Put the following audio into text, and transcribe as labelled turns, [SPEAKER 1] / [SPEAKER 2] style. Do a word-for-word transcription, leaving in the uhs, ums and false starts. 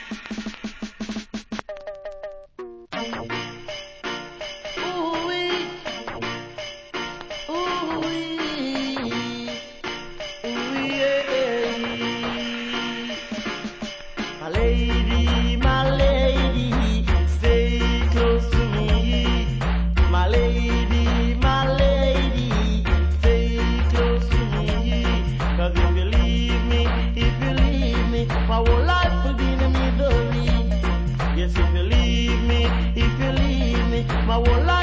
[SPEAKER 1] My lady, my lady, stay close to me. My lady, my lady, stay close to me. Cause if you leave me, if you leave me, my whole life will be in a misery. Yes, if you leave me, if you leave me, my whole life